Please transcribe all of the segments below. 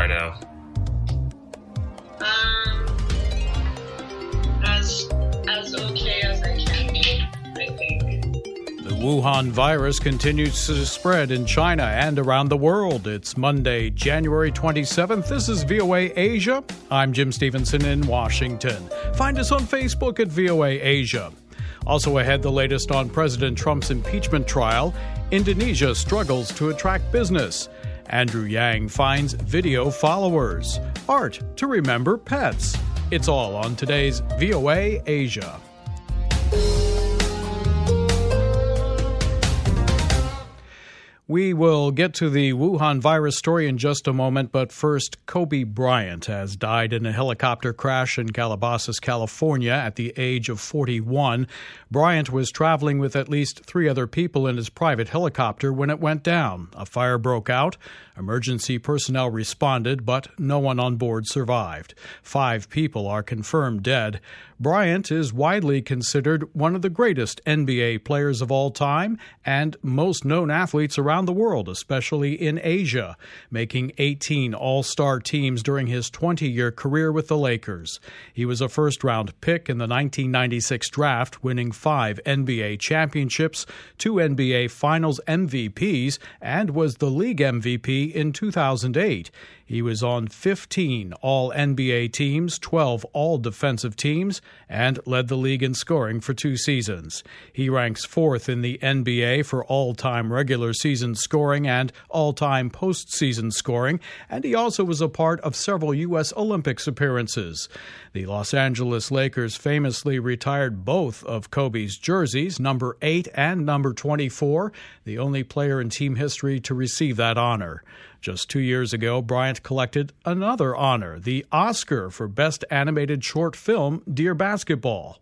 right now? As okay as I can be, I think. The Wuhan virus continues to spread in China and around the world. It's Monday, January 27th. This is VOA Asia. I'm Jim Stevenson in Washington. Find us on Facebook at VOA Asia. Also ahead, the latest on President Trump's impeachment trial. Indonesia struggles to attract business. Andrew Yang finds video followers. Art to remember pets. It's all on today's VOA Asia. We will get to the Wuhan virus story in just a moment, but first, Kobe Bryant has died in a helicopter crash in Calabasas, California at the age of 41. Bryant was traveling with at least 3 other people in his private helicopter when it went down. A fire broke out. Emergency personnel responded, but no one on board survived. 5 people are confirmed dead. Bryant is widely considered one of the greatest NBA players of all time and most known athletes around the world, especially in Asia, making 18 All-Star teams during his 20-year career with the Lakers. He was a first-round pick in the 1996 draft, winning 5 NBA championships, 2 NBA Finals MVPs, and was the league MVP in 2008. He was on 15 All-NBA teams, 12 All-Defensive teams, and led the league in scoring for 2 seasons. He ranks 4th in the NBA for all-time regular season scoring and all-time postseason scoring, and he also was a part of several U.S. Olympics appearances. The Los Angeles Lakers famously retired both of Kobe's jerseys, number 8 and number 24, the only player in team history to receive that honor. Just 2 years ago, Bryant collected another honor, the Oscar for Best Animated Short Film, Dear Basketball.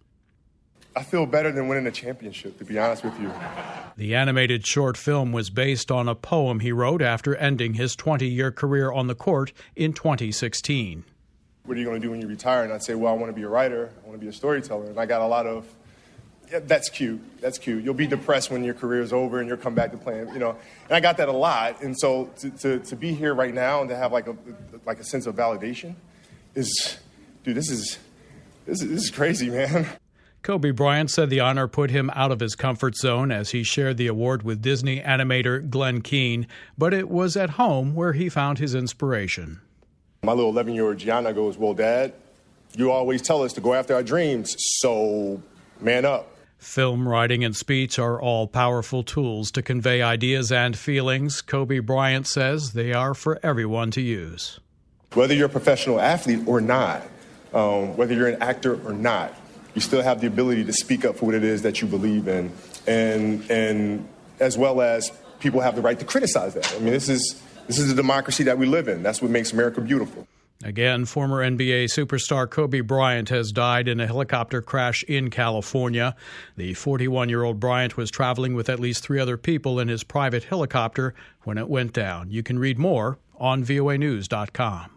I feel better than winning a championship, to be honest with you. The animated short film was based on a poem he wrote after ending his 20-year career on the court in 2016. What are you going to do when you retire? And I'd say, well, I want to be a writer. I want to be a storyteller. And I got a lot of, yeah, that's cute. That's cute. You'll be depressed when your career is over and you'll come back to playing, And I got that a lot. And so to be here right now and to have like a sense of validation is, dude, this is crazy, man. Kobe Bryant said the honor put him out of his comfort zone as he shared the award with Disney animator Glenn Keane, but it was at home where he found his inspiration. My little 11-year-old Gianna goes, well, Dad, you always tell us to go after our dreams, so man up. Film, writing, and speech are all powerful tools to convey ideas and feelings. Kobe Bryant says they are for everyone to use. Whether you're a professional athlete or not, whether you're an actor or not, you still have the ability to speak up for what it is that you believe in, and as well as people have the right to criticize that. I mean, this is the democracy that we live in. That's what makes America beautiful. Again, former NBA superstar Kobe Bryant has died in a helicopter crash in California. The 41-year-old Bryant was traveling with at least 3 other people in his private helicopter when it went down. You can read more on voanews.com.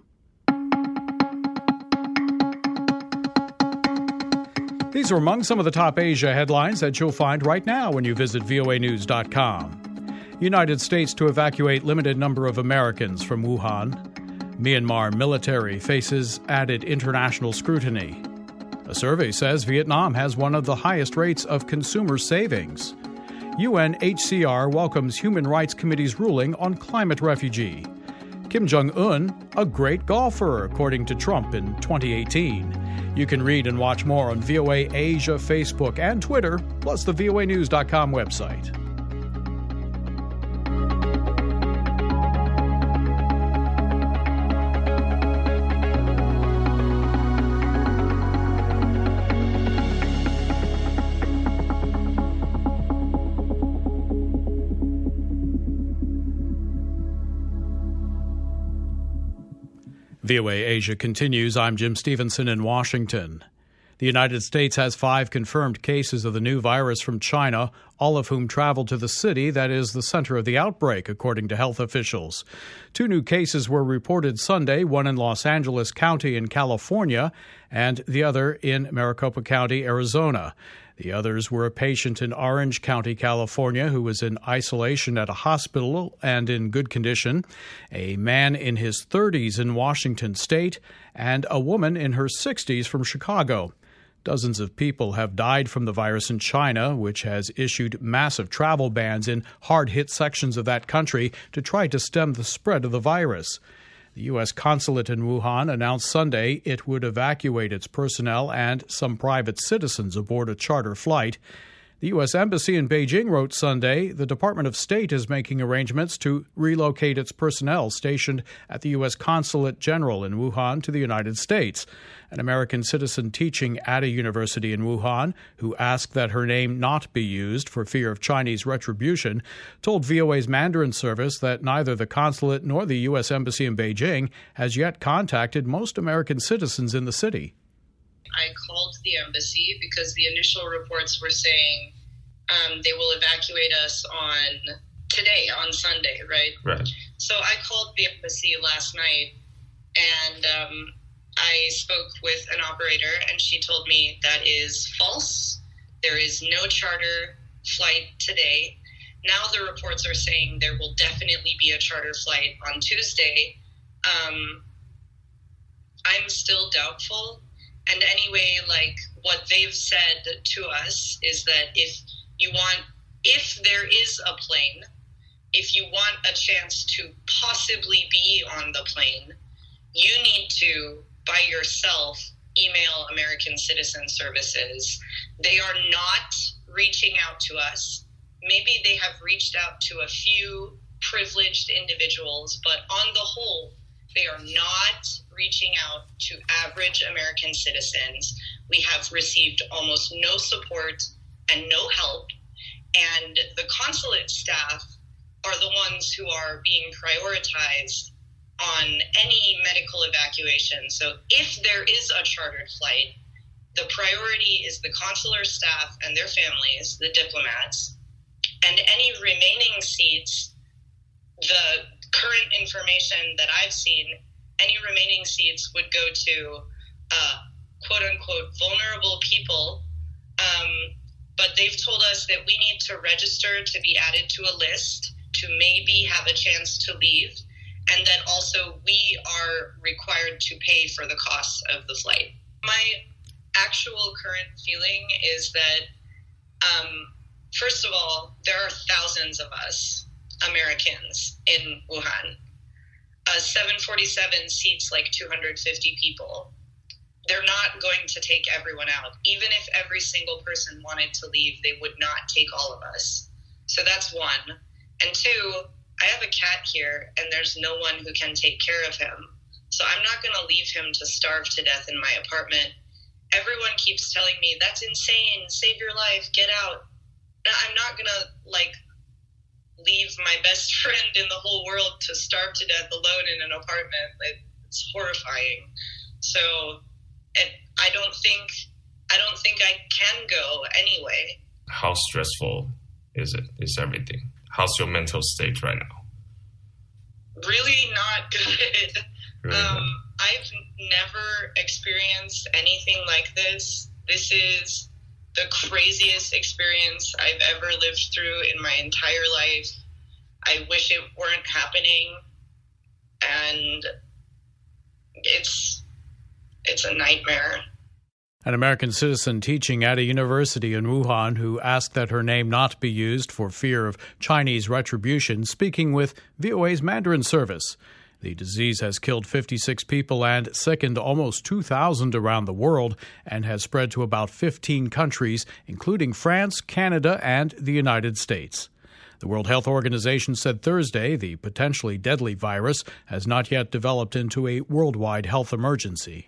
These are among some of the top Asia headlines that you'll find right now when you visit voanews.com. United States to evacuate limited number of Americans from Wuhan. Myanmar military faces added international scrutiny. A survey says Vietnam has one of the highest rates of consumer savings. UNHCR welcomes Human Rights Committee's ruling on climate refugee. Kim Jong-un, a great golfer, according to Trump in 2018. You can read and watch more on VOA Asia, Facebook, and Twitter, plus the voanews.com website. VOA Asia continues. I'm Jim Stevenson in Washington. The United States has 5 confirmed cases of the new virus from China, all of whom traveled to the city that is the center of the outbreak, according to health officials. 2 new cases were reported Sunday, one in Los Angeles County in California and the other in Maricopa County, Arizona. The others were a patient in Orange County, California, who was in isolation at a hospital and in good condition, a man in his 30s in Washington State, and a woman in her 60s from Chicago. Dozens of people have died from the virus in China, which has issued massive travel bans in hard-hit sections of that country to try to stem the spread of the virus. The U.S. consulate in Wuhan announced Sunday it would evacuate its personnel and some private citizens aboard a charter flight. The U.S. Embassy in Beijing wrote Sunday the Department of State is making arrangements to relocate its personnel stationed at the U.S. Consulate General in Wuhan to the United States. An American citizen teaching at a university in Wuhan, who asked that her name not be used for fear of Chinese retribution, told VOA's Mandarin service that neither the consulate nor the U.S. Embassy in Beijing has yet contacted most American citizens in the city. I called the embassy because the initial reports were saying they will evacuate us on Sunday, right? Right. So I called the embassy last night and I spoke with an operator and she told me that is false. There is no charter flight today. Now the reports are saying there will definitely be a charter flight on Tuesday. I'm still doubtful. And anyway, like what they've said to us is that if there is a plane, if you want a chance to possibly be on the plane, you need to, by yourself, email American Citizen Services. They are not reaching out to us. Maybe they have reached out to a few privileged individuals, but on the whole, they are not reaching out to average American citizens. We have received almost no support and no help. And the consulate staff are the ones who are being prioritized on any medical evacuation. So if there is a chartered flight, the priority is the consular staff and their families, the diplomats, and any remaining seats, the current information that I've seen, any remaining seats would go to quote-unquote vulnerable people. But they've told us that we need to register to be added to a list to maybe have a chance to leave, and that also we are required to pay for the cost of the flight. My actual current feeling is that, first of all, there are thousands of us Americans in Wuhan. 747 seats like 250 people. They're not going to take everyone out. Even if every single person wanted to leave, they would not take all of us. So that's one. And two, I have a cat here, and there's no one who can take care of him. So I'm not going to leave him to starve to death in my apartment. Everyone keeps telling me, that's insane, save your life, get out. Now, I'm not going to, leave my best friend in the whole world to starve to death alone in an apartment. It's horrifying. So I don't think I can go anyway. How stressful is it? Is everything? How's your mental state right now? Really not good. Really not. I've never experienced anything like this. This is the craziest experience I've ever lived through in my entire life. I wish it weren't happening. And it's a nightmare. An American citizen teaching at a university in Wuhan who asked that her name not be used for fear of Chinese retribution, speaking with VOA's Mandarin service. The disease has killed 56 people and sickened almost 2,000 around the world and has spread to about 15 countries, including France, Canada, and the United States. The World Health Organization said Thursday the potentially deadly virus has not yet developed into a worldwide health emergency.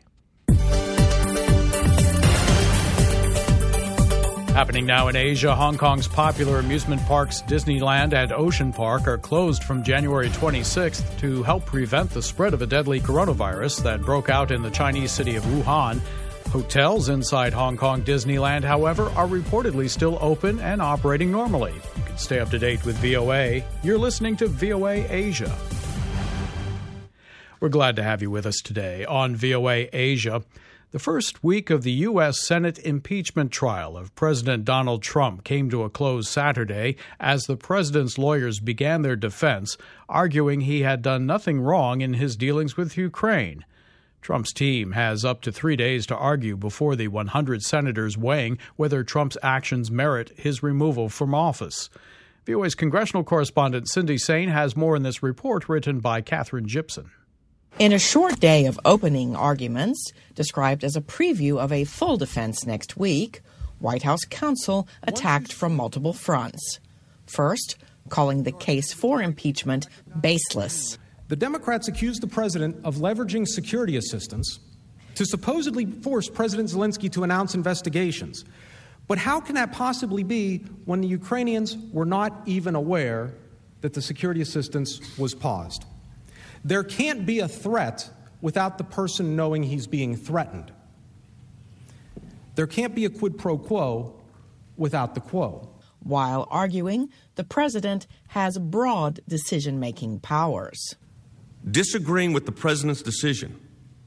Happening now in Asia, Hong Kong's popular amusement parks Disneyland and Ocean Park are closed from January 26th to help prevent the spread of a deadly coronavirus that broke out in the Chinese city of Wuhan. Hotels inside Hong Kong Disneyland, however, are reportedly still open and operating normally. You can stay up to date with VOA. You're listening to VOA Asia. We're glad to have you with us today on VOA Asia. The first week of the U.S. Senate impeachment trial of President Donald Trump came to a close Saturday as the president's lawyers began their defense, arguing he had done nothing wrong in his dealings with Ukraine. Trump's team has up to 3 days to argue before the 100 senators weighing whether Trump's actions merit his removal from office. VOA's congressional correspondent Cindy Sain has more in this report written by Katherine Gibson. In a short day of opening arguments, described as a preview of a full defense next week, White House counsel attacked from multiple fronts. First, calling the case for impeachment baseless. The Democrats accused the president of leveraging security assistance to supposedly force President Zelensky to announce investigations. But how can that possibly be when the Ukrainians were not even aware that the security assistance was paused? There can't be a threat without the person knowing he's being threatened. There can't be a quid pro quo without the quo. While arguing, the president has broad decision-making powers. Disagreeing with the president's decision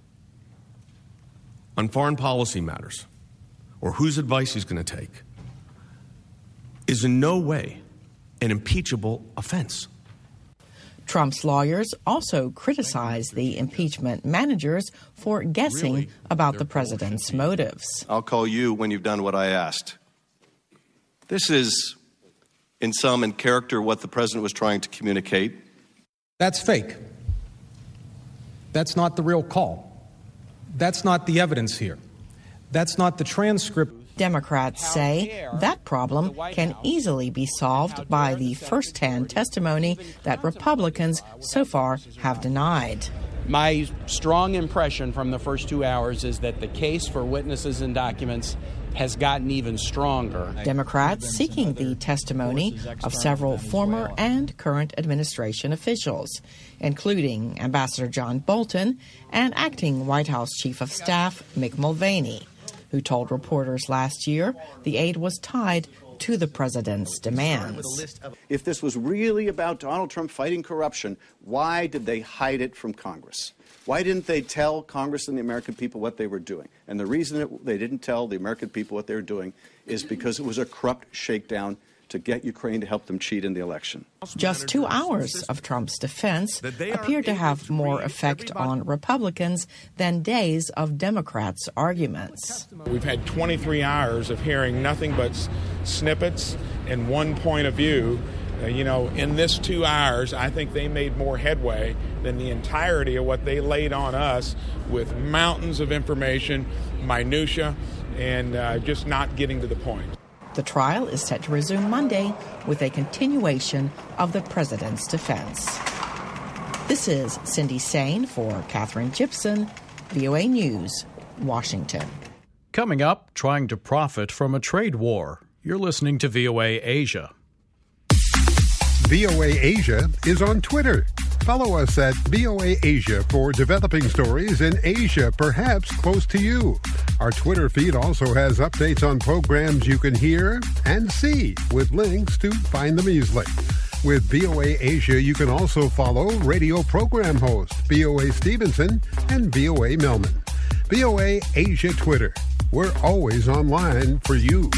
on foreign policy matters or whose advice he's going to take is in no way an impeachable offense. Trump's lawyers also criticized the impeachment managers for guessing about the president's motives. I'll call you when you've done what I asked. This is, in sum and character, what the president was trying to communicate. That's fake. That's not the real call. That's not the evidence here. That's not the transcript. Democrats say that problem can easily be solved by the first-hand testimony that Republicans so far have denied. My strong impression from the first 2 hours is that the case for witnesses and documents has gotten even stronger. Democrats seeking the testimony of several former and current administration officials, including Ambassador John Bolton and acting White House Chief of Staff Mick Mulvaney, who told reporters last year the aid was tied to the president's demands. If this was really about Donald Trump fighting corruption, why did they hide it from Congress? Why didn't they tell Congress and the American people what they were doing? And the reason they didn't tell the American people what they were doing is because it was a corrupt shakedown to get Ukraine to help them cheat in the election. Just 2 hours of Trump's defense appeared to have more effect on Republicans than days of Democrats' arguments. We've had 23 hours of hearing nothing but snippets and one point of view. In this 2 hours, I think they made more headway than the entirety of what they laid on us with mountains of information, minutia, and just not getting to the point. The trial is set to resume Monday with a continuation of the president's defense. This is Cindy Sain for Katherine Gibson, VOA News, Washington. Coming up, trying to profit from a trade war. You're listening to VOA Asia. VOA Asia is on Twitter. Follow us at VOA Asia for developing stories in Asia, perhaps close to you. Our Twitter feed also has updates on programs you can hear and see with links to find them easily. With VOA Asia, you can also follow radio program host VOA Stevenson and VOA Melman. VOA Asia Twitter. We're always online for you.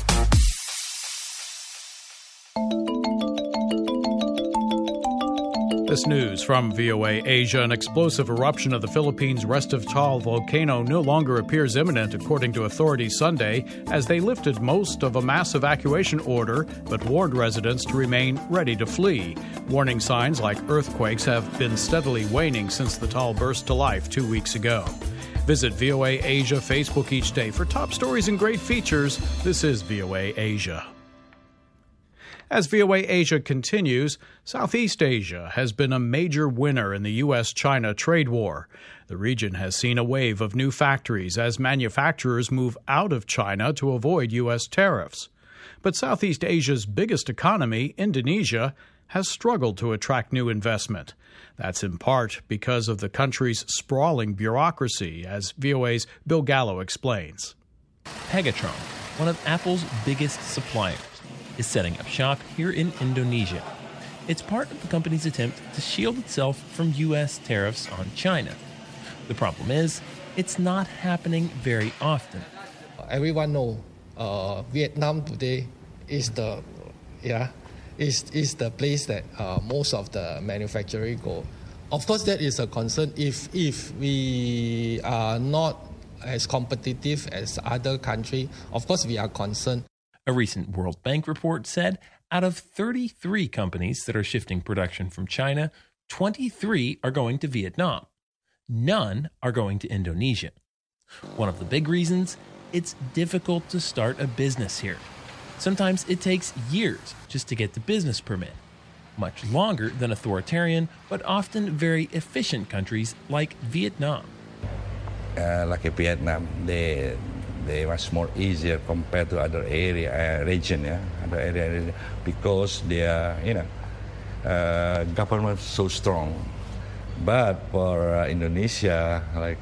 This news from VOA Asia. An explosive eruption of the Philippines' Restive Taal volcano no longer appears imminent, according to authorities Sunday, as they lifted most of a mass evacuation order but warned residents to remain ready to flee. Warning signs like earthquakes have been steadily waning since the Taal burst to life 2 weeks ago. Visit VOA Asia Facebook each day for top stories and great features. This is VOA Asia. As VOA Asia continues, Southeast Asia has been a major winner in the U.S.-China trade war. The region has seen a wave of new factories as manufacturers move out of China to avoid U.S. tariffs. But Southeast Asia's biggest economy, Indonesia, has struggled to attract new investment. That's in part because of the country's sprawling bureaucracy, as VOA's Bill Gallo explains. Pegatron, one of Apple's biggest suppliers, is setting up shop here in Indonesia. It's part of the company's attempt to shield itself from U.S. tariffs on China. The problem is, it's not happening very often. Everyone know Vietnam today is the place that most of the manufacturing go. Of course, that is a concern. If we are not as competitive as other countries, of course we are concerned. A recent World Bank report said out of 33 companies that are shifting production from China, 23 are going to Vietnam. None are going to Indonesia. One of the big reasons, it's difficult to start a business here. Sometimes it takes years just to get the business permit. Much longer than authoritarian, but often very efficient countries like Vietnam. Like Vietnam, they much more easier compared to other region, because their government so strong. But for Indonesia,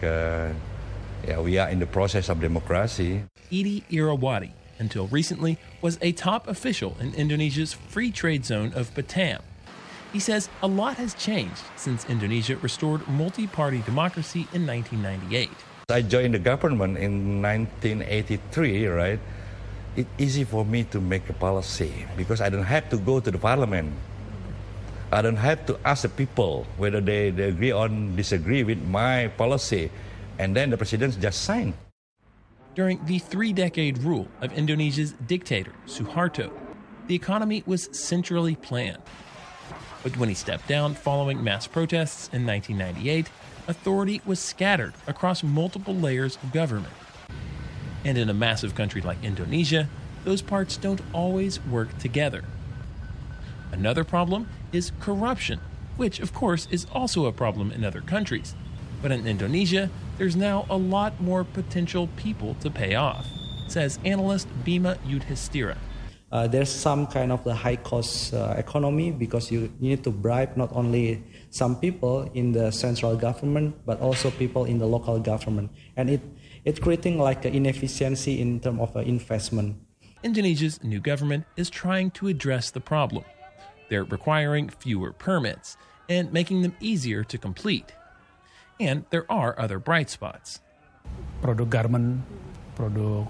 we are in the process of democracy. Edi Irawadi, until recently, was a top official in Indonesia's free trade zone of Batam. He says a lot has changed since Indonesia restored multi-party democracy in 1998. I joined the government in 1983, right? It's easy for me to make a policy because I don't have to go to the parliament. I don't have to ask the people whether they agree or disagree with my policy. And then the president just signed. During the 3-decade rule of Indonesia's dictator, Suharto, the economy was centrally planned. But when he stepped down following mass protests in 1998, authority was scattered across multiple layers of government. And in a massive country like Indonesia, those parts don't always work together. Another problem is corruption, which of course is also a problem in other countries. But in Indonesia, there's now a lot more potential people to pay off, says analyst Bima Yudhistira. There's some kind of the high-cost economy because you need to bribe not only some people in the central government, but also people in the local government. And it's creating like an inefficiency in terms of investment. Indonesia's new government is trying to address the problem. They're requiring fewer permits and making them easier to complete. And there are other bright spots. Produk garment, produk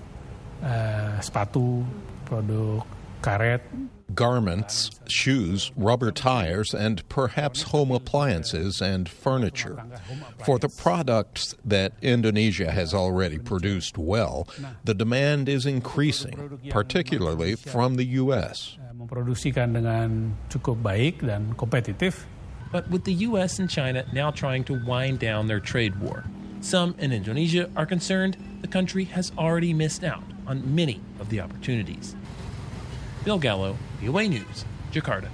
sepatu, produk karet. Garments, shoes, rubber tires, and perhaps home appliances and furniture. For the products that Indonesia has already produced well, the demand is increasing, particularly from the U.S. Memproduksikan dengan cukup baik dan kompetitif. But with the U.S. and China now trying to wind down their trade war, some in Indonesia are concerned the country has already missed out on many of the opportunities. Bill Gallo, VOA News, Jakarta.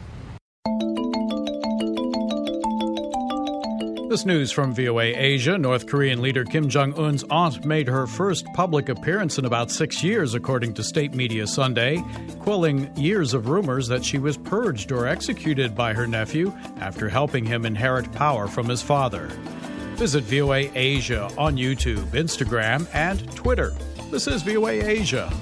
This news from VOA Asia. North Korean leader Kim Jong-un's aunt made her first public appearance in about 6 years, according to state media Sunday, quelling years of rumors that she was purged or executed by her nephew after helping him inherit power from his father. Visit VOA Asia on YouTube, Instagram, and Twitter. This is VOA Asia.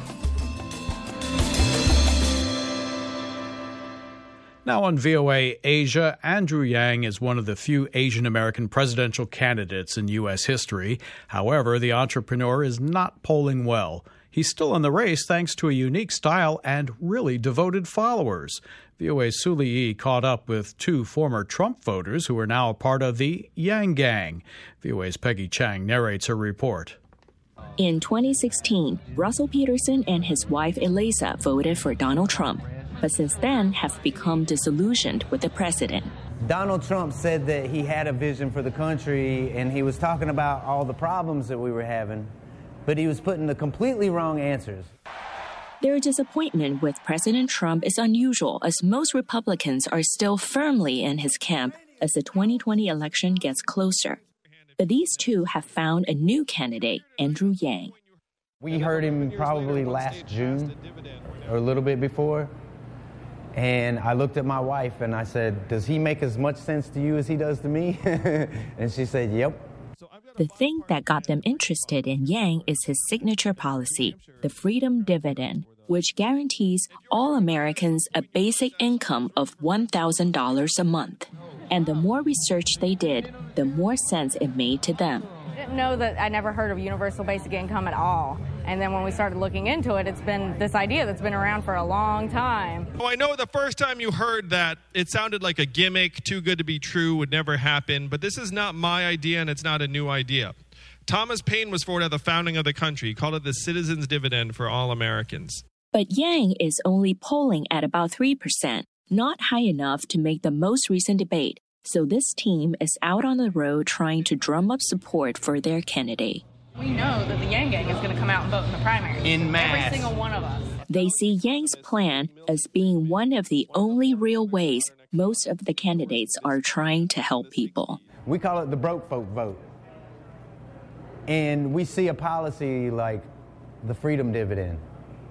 Now on VOA Asia, Andrew Yang is one of the few Asian American presidential candidates in U.S. history. However, the entrepreneur is not polling well. He's still in the race thanks to a unique style and really devoted followers. VOA's Su Li caught up with two former Trump voters who are now a part of the Yang Gang. VOA's Peggy Chang narrates her report. In 2016, Russell Peterson and his wife Eliza voted for Donald Trump, but since then have become disillusioned with the president. Donald Trump said that he had a vision for the country, and he was talking about all the problems that we were having, but he was putting the completely wrong answers. Their disappointment with President Trump is unusual, as most Republicans are still firmly in his camp as the 2020 election gets closer. But these two have found a new candidate, Andrew Yang. We heard him probably last June, or a little bit before. And I looked at my wife and I said, does he make as much sense to you as he does to me? And she said, yep. The thing that got them interested in Yang is his signature policy, the Freedom Dividend, which guarantees all Americans a basic income of $1,000 a month. And the more research they did, the more sense it made to them. didn't know that. I never heard of universal basic income at all. And then when we started looking into it, it's been this idea that's been around for a long time. Oh, I know the first time you heard that, it sounded like a gimmick, too good to be true, would never happen. But this is not my idea, and it's not a new idea. Thomas Paine was for it at the founding of the country. He called it the citizens' dividend for all Americans. But Yang is only polling at about 3%, not high enough to make the most recent debate. So this team is out on the road trying to drum up support for their candidate. We know that the Yang Gang is going to come out and vote in the primary. In mass. Every single one of us. They see Yang's plan as being one of the only real ways most of the candidates are trying to help people. We call it the broke folk vote. And we see a policy like the freedom dividend.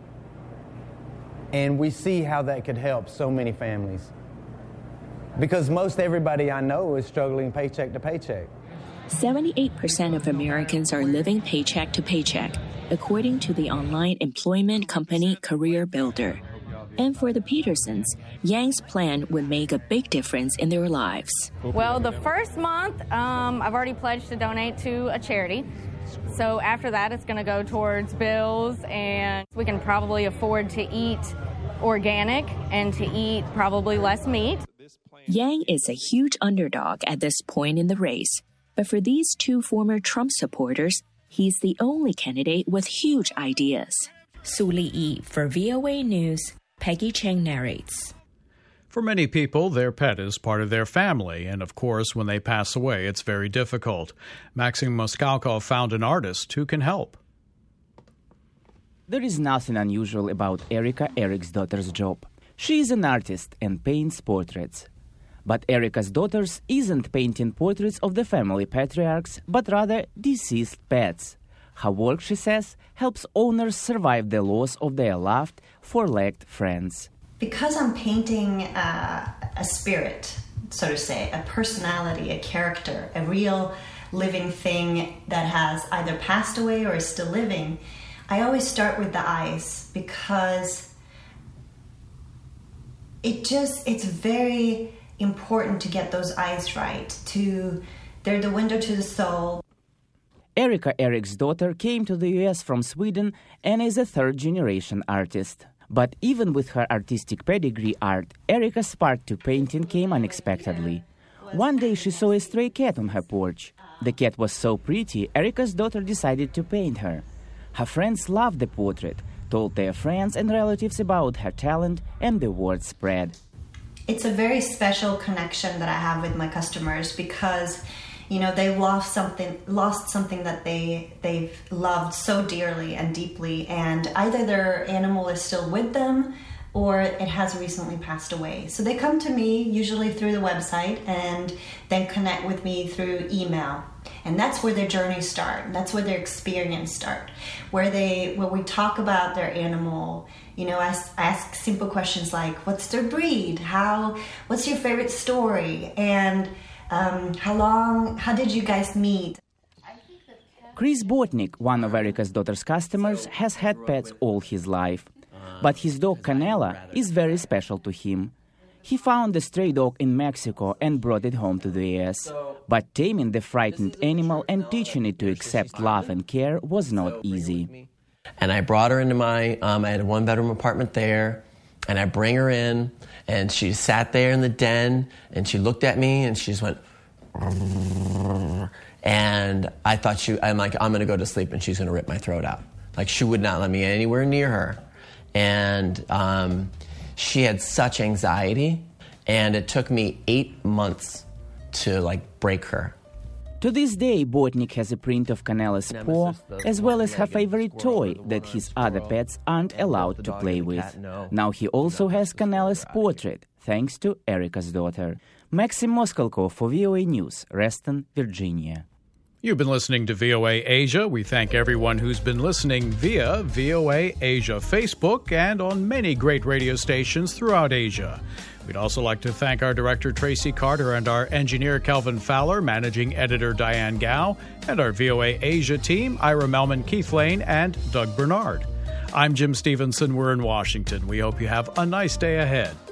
And we see how that could help so many families. Because most everybody I know is struggling paycheck to paycheck. 78% of Americans are living paycheck to paycheck, according to the online employment company Career Builder. And for the Petersons, Yang's plan would make a big difference in their lives. Well, the first month, I've already pledged to donate to a charity. So after that, it's going to go towards bills, and we can probably afford to eat organic and to eat probably less meat. Yang is a huge underdog at this point in the race. But for these two former Trump supporters, he's the only candidate with huge ideas. Su Li for VOA News, Peggy Cheng narrates. For many people, their pet is part of their family, and of course, when they pass away, it's very difficult. Maxim Moskalkov found an artist who can help. There is nothing unusual about Erika Eriksdotter's job. She is an artist and paints portraits. But Erika's daughters isn't painting portraits of the family patriarchs, but rather deceased pets. Her work, she says, helps owners survive the loss of their loved, four-legged friends. Because I'm painting a spirit, so to say, a personality, a character, a real living thing that has either passed away or is still living, I always start with the eyes because it's very important to get those eyes right. They're the window to the soul. Erika Eriksdotter came to the U.S. from Sweden and is a third-generation artist. But even with her artistic pedigree art, Erika's spark to painting came unexpectedly. One day she saw a stray cat on her porch. The cat was so pretty, Erika's daughter decided to paint her. Her friends loved the portrait, told their friends and relatives about her talent, and the word spread. It's a very special connection that I have with my customers because, you know, they lost something that they've loved so dearly and deeply, and either their animal is still with them or it has recently passed away. So they come to me usually through the website and then connect with me through email. And that's where their journey start. That's where their experience start. Where we talk about their animal. You know, I ask simple questions like, what's their breed? What's your favorite story? And how did you guys meet? Chris Botnick, one of Erika's daughter's customers, has had pets all his life. But his dog Canela is very special to him. He found a stray dog in Mexico and brought it home to the US. But taming the frightened animal and teaching it to accept love and care was not easy. And I brought her into I had a one-bedroom apartment there, and I bring her in, and she sat there in the den, and she looked at me, and she just went, and I thought I'm like, I'm going to go to sleep, and she's going to rip my throat out. Like, she would not let me anywhere near her. And she had such anxiety, and it took me 8 months to, break her. To this day, Botnick has a print of Canela's paw, as well as her favorite toy that his other pets aren't allowed to play with. Now he also has Canela's portrait, thanks to Erika's daughter. Maxim Moskalkov for VOA News, Reston, Virginia. You've been listening to VOA Asia. We thank everyone who's been listening via VOA Asia Facebook and on many great radio stations throughout Asia. We'd also like to thank our director, Tracy Carter, and our engineer, Kelvin Fowler, managing editor, Diane Gao, and our VOA Asia team, Ira Melman, Keith Lane, and Doug Bernard. I'm Jim Stevenson. We're in Washington. We hope you have a nice day ahead.